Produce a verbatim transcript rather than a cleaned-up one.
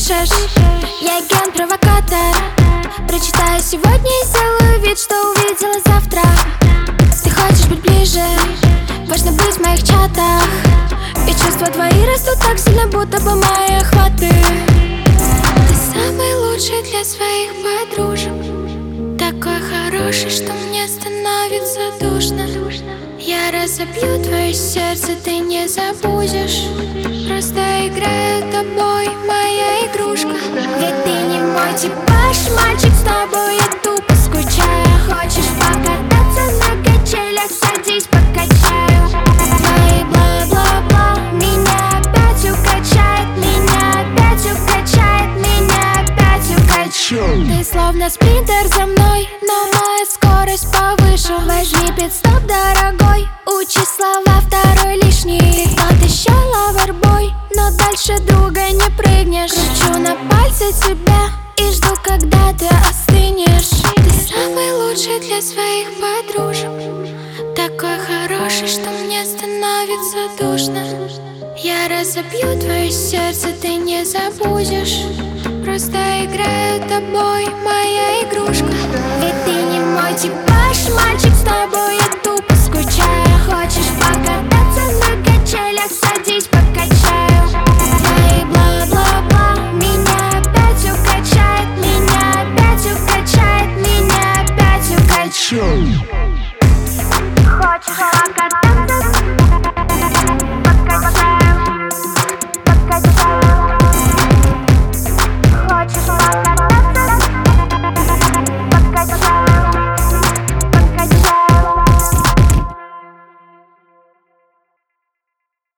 пишешь. Я агент-провокатор. Прочитаю сегодня и сделаю вид, что увидела завтра. Ты хочешь быть ближе, важно быть в моих чатах. И чувства твои растут так сильно, будто бы мои охваты. Ты самый лучший для своих подружек, такой хороший, что мне становится душно. Я разобью твое сердце, ты не забудешь. Просто играю тобой, моя игрушка. Ведь ты не мой типаж, мальчик, с тобой я тупо скучаю. Хочешь покататься на качелях, садись, покачаю. Твои бла-бла-бла меня опять укачает, меня опять укачает, меня опять укачает. Ты словно спринтер за мной, но моя скорость повыше. Возьми пит-стоп, дорогой, учи слова второй лишний. Ты тот еще лавербой, но дальше друга не прыгнешь. Кручу на пальце тебя и жду, когда ты остынешь. Ты самый лучший для своих подружек, такой хороший, что мне становится душно. Я разобью твое сердце, ты не забудешь. Просто играю тобой, моя игрушка. Ведь ты не мой типаж, мальчик, с тобой я тупо скучаю. Хочешь покататься